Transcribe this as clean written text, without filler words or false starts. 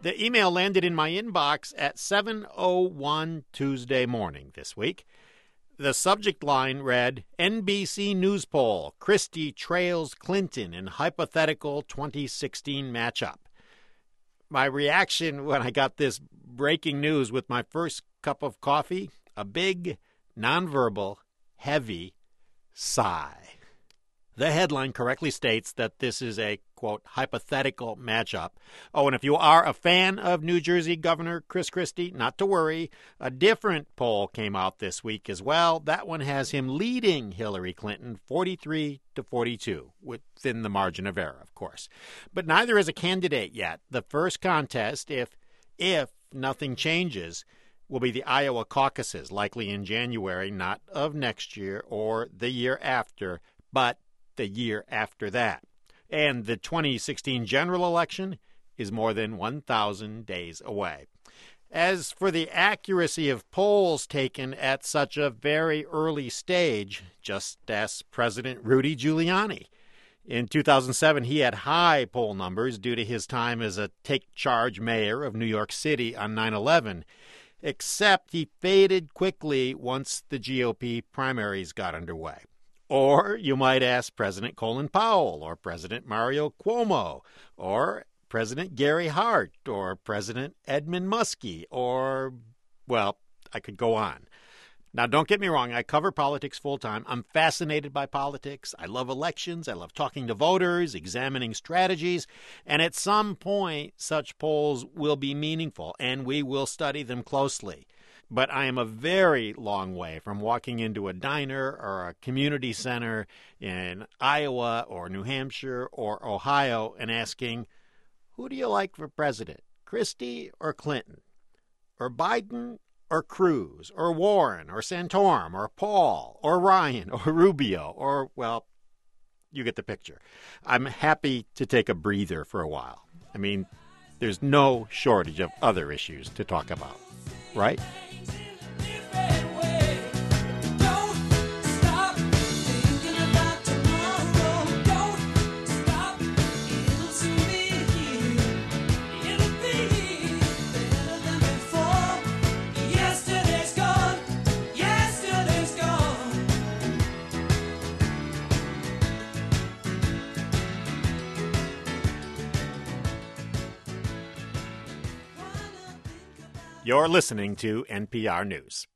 The email landed in my inbox at 7:01 Tuesday morning this week. The subject line read, NBC News poll, Christie trails Clinton in hypothetical 2016 matchup. My reaction when I got this breaking news with my first cup of coffee, a big, nonverbal, heavy sigh. The headline correctly states that this is a, quote, hypothetical matchup. Oh, and if you are a fan of New Jersey Governor Chris Christie, not to worry. A different poll came out this week as well. That one has him leading Hillary Clinton 43-42, within the margin of error, of course. But neither is a candidate yet. The first contest, if nothing changes, will be the Iowa caucuses, likely in January, not of next year or the year after, but the year after that. And the 2016 general election is more than 1,000 days away. As for the accuracy of polls taken at such a very early stage, just ask President Rudy Giuliani. In 2007, he had high poll numbers due to his time as a take-charge mayor of New York City on 9/11, except he faded quickly once the GOP primaries got underway. Or you might ask President Colin Powell or President Mario Cuomo or President Gary Hart or President Edmund Muskie or, well, I could go on. Now, don't get me wrong. I cover politics full-time. I'm fascinated by politics. I love elections. I love talking to voters, examining strategies. And at some point, such polls will be meaningful, and we will study them closely. But I am a very long way from walking into a diner or a community center in Iowa or New Hampshire or Ohio and asking, who do you like for president, Christie or Clinton, or Biden or Cruz, or Warren, or Santorum, or Paul, or Ryan, or Rubio, or, well, you get the picture. I'm happy to take a breather for a while. I mean, there's no shortage of other issues to talk about, right? You're listening to NPR News.